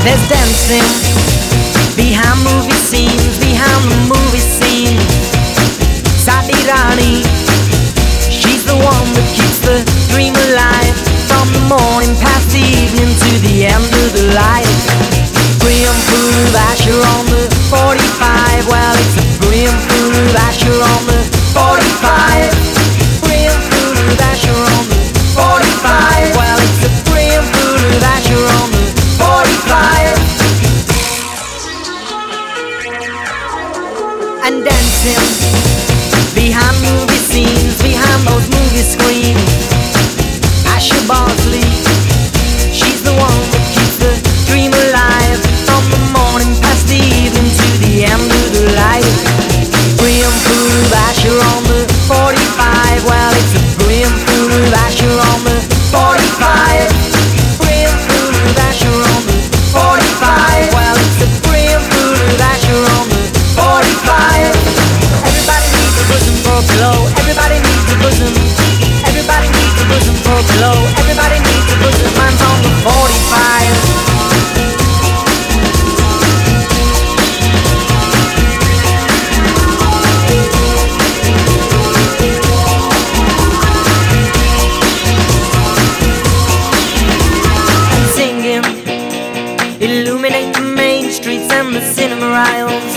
There's dancing behind movie scenes, behind the movie scene. Sati Rani, she's the one that keeps the dream alive. From the morning past the evening to the end of the light. Brim full of Asher on the 45. Well, it's a brim full of Asher on the 45. Brim full of Asher on the 45. Well, it's a brim full of Asher on the 45. And dancing behind movie scenes, behind those movie screens. Asher Bosley, she's the one that keeps the dream alive. From the morning past the evening to the end of the light. Brim full of Asher on the 45. Well, it's a brim full of Asher on the 45. Brim full of Asher on the 45. Well, it's a brim full of Asher on the 45. Everybody needs a bosom for a pillow. Everybody needs a bosom. Everybody needs a bosom for a pillow. Everybody needs a bosom. Mine's on the 45. Illuminate the main streets and the cinema aisles.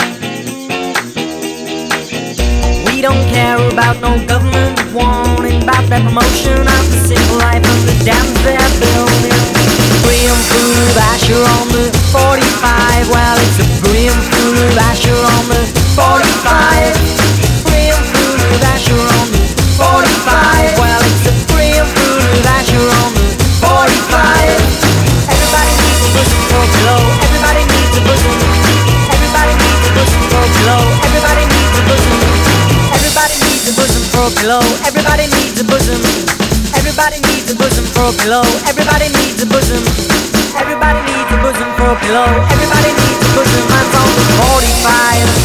We don't care about no government warning about that promotion of the simple life of the dams they're building. Brim full of Asher on the 45. Well, it's a brim full of Asher on the 45. Brim full of Asher on the 45. Well, it's a brim full of Asher on the 45. Everybody needs a bosom for a pillow. Everybody needs a bosom. Everybody needs a bosom for a pillow. Everybody needs a bosom. Everybody needs a bosom for a pillow. Everybody needs a bosom. Everybody needs a bosom for a pillow. Everybody needs a bosom. Everybody needs a bosom for a pillow. Everybody needs a bosom. Mine's on the 45.